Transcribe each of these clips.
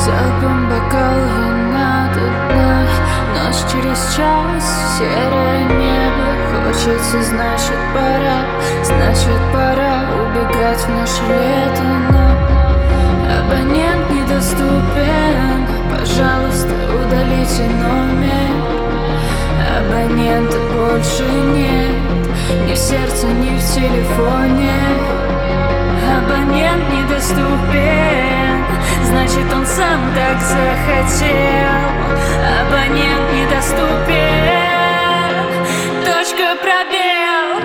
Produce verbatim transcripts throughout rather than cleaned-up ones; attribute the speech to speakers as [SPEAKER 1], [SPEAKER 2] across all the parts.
[SPEAKER 1] Залпом бокал вина до дна. Ночь через час, серое небо. Хочется, значит пора, значит пора убегать в наше лето. Но абонент недоступен, пожалуйста, удалите номер. Абонента больше нет, ни в сердце, ни в телефоне. Абонент недоступен, значит он сам так захотел. Абонент недоступен, точка, пробел.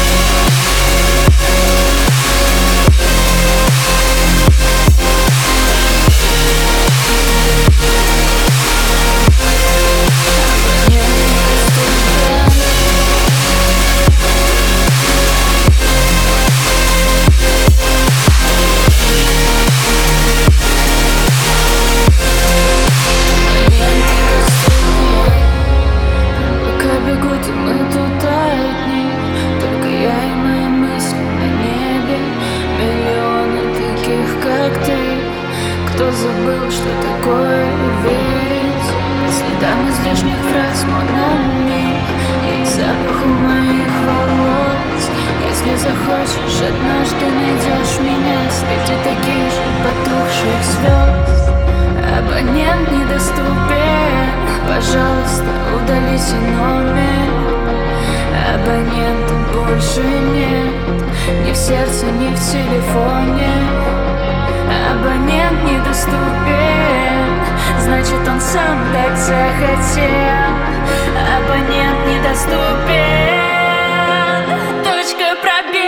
[SPEAKER 1] Кто забыл, что такое верить следам излишних фраз, монами и запаху моих волос. Если захочешь, однажды найдешь меня среди таких же потухших звезд. Абонент недоступен, пожалуйста, удалите номер. Абонента больше нет, ни в сердце, ни в телефоне. Абонент недоступен, значит он сам так захотел. Абонент недоступен, точка, пробел.